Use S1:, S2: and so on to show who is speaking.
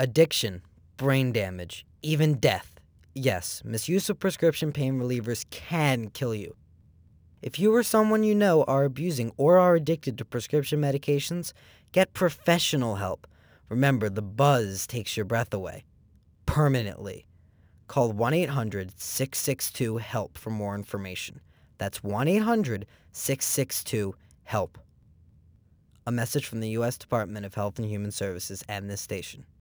S1: Addiction, brain damage, even death. Yes, misuse of prescription pain relievers can kill you. If you or someone you know are abusing or are addicted to prescription medications, get professional help. Remember, the buzz takes your breath away. Permanently. Call 1-800-662-HELP for more information. That's 1-800-662-HELP. A message from the U.S. Department of Health and Human Services and this station.